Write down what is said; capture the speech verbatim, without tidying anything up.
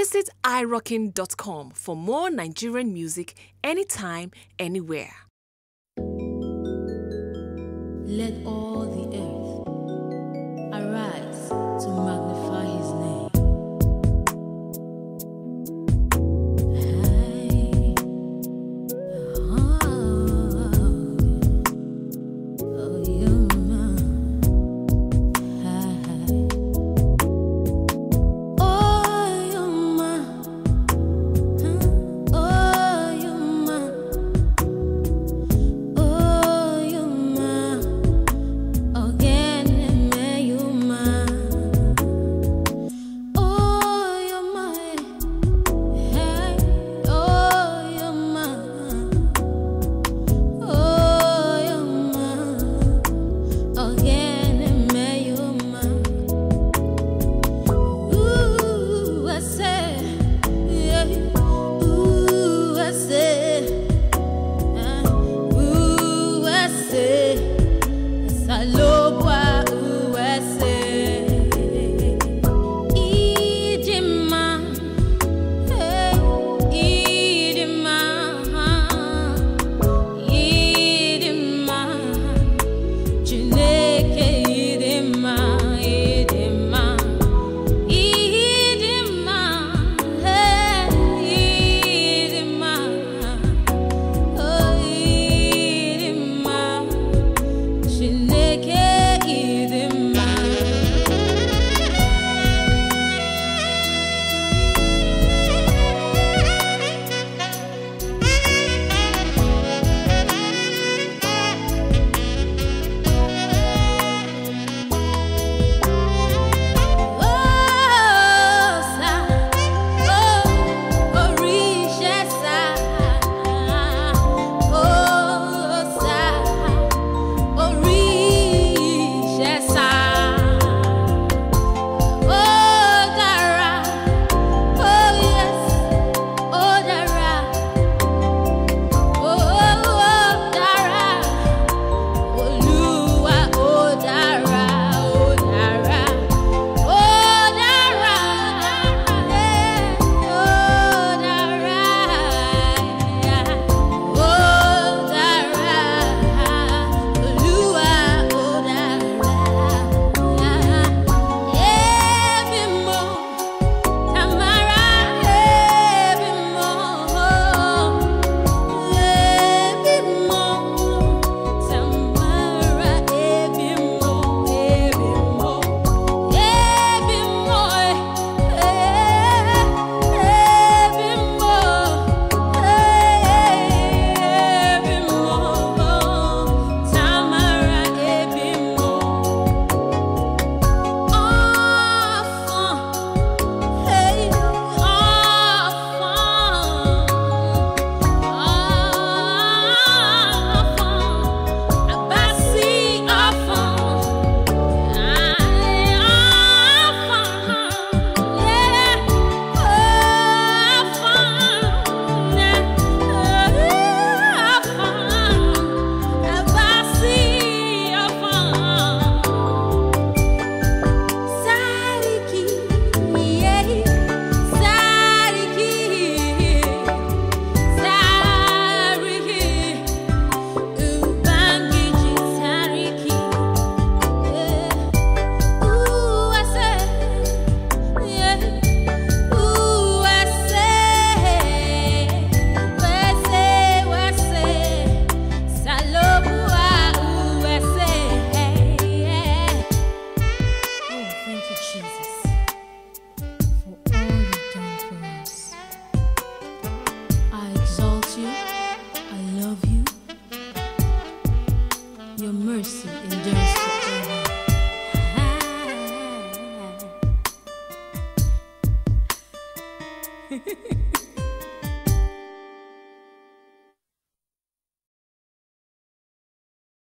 Visit i rockin dot com for more Nigerian music anytime, anywhere. Let all the earth arise to magnify his name. Hey, oh, oh, you man. Hey, oh, you man. Oh, you man. Oh, you man. Again, me, you man. Oh, you man. Hey, oh, you man. Oh, you man. Again, me, you man. Ooh, I say, yeah. Ooh, I say, uh, ooh, I say. Salobwa uwese Idima, hey, Idima, Idima, Chineke Idima, Idima, Idima, hey, Idima, oh, Idima. Chineke Idima. Oh, sa, oh, orisha sa, oh, sa. Oríṣẹ́ sá, ó dára, oh yes, ó dára, ó dára, Olúwa ó dára, ó dára, ó dára, eh, ó dára, ó dára, Olúwa ó dára, ebi mo, Tamara, ebi mo, ebi mo, Tamara, ebi mo, ebi mo, ebi mo, eh, ebi mo, eh, ebi mo, Tamara, ebi mo. Enfant, hey, enfant, enfant, Abassi, enfant, enfant, yeah, enfant, Abassi, enfant. Sariki, yeah, Sariki, Sariki, Ubangiji Sariki, yeah. Ooh, I say, yeah. Ooh, I say, we say, we say, Salobwa, ooh, I say, yeah. Oh, thank you, Jesus, for all you've done for us. I exalt you. I love you. Your mercy endures forever.